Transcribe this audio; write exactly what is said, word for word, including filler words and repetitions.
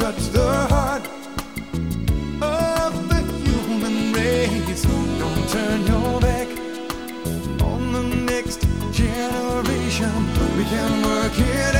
touch the heart of the human race. Don't turn your back on the next generation. We can work it